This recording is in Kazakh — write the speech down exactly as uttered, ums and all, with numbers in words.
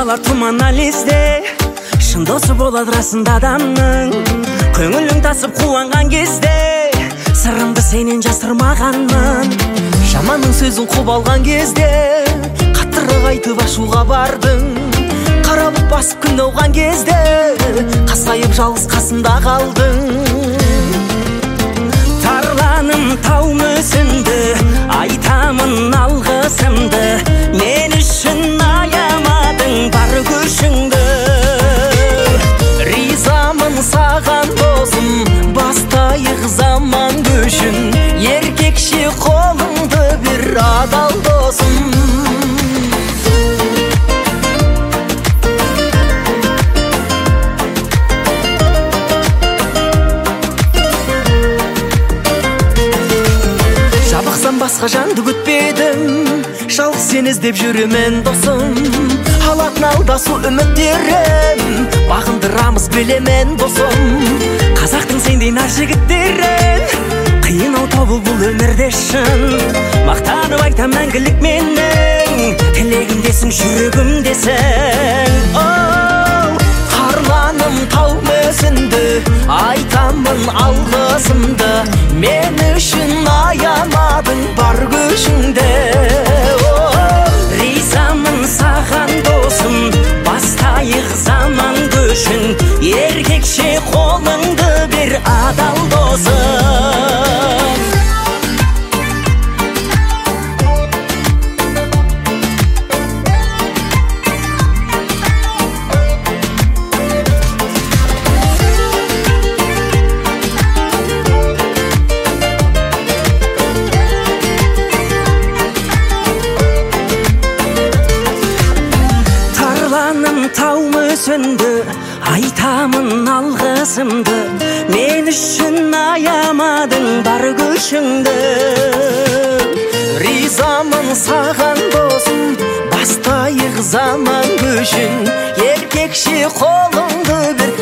қалар тұман алезде, шын досы болады расында адамның. Көңілің тасып қуанған кезде, сырымды сенен жасырмағанмын. Жаманның сөзін құп алған кезде, қаттырақ айтып ашуға бардың. Қаралып басып күн ауған кезде, қасайып жалғыз қасымда қалдың. Тарланым тау мүсінді, айтамын алғысымды. Мен үшін аямадың бар күшіңді. Ризамын саған досым, бастайық заман көшін. Еркекше қолыңды бер адал досым. Жабықсам басқа жанды күтпедім, жалғыз сен іздеп жүремін досым. Алатын алдасу үміттерім, бағындырамыз білемен досым. Қазақтың сендей нар жігіттерін, қиын-ау тобыл бұл өмірде шын. Мақтанып айтам мәңгілік менің, тілегімдесің жүрегімдесің. Қарланым тау мүсінді, айтамын алғысымды. Мен үшін аямадың бар күшіңді. Ризамын саған досым, бастайық заман көшін. Еркекше қолыңды бер адал досым. Тау мүсінді, айтамын алғысымды. Мен үшін аямадың бар күшіңді. Ризамын саған досым, бастайық заман көшін. Еркекше қолыңды бер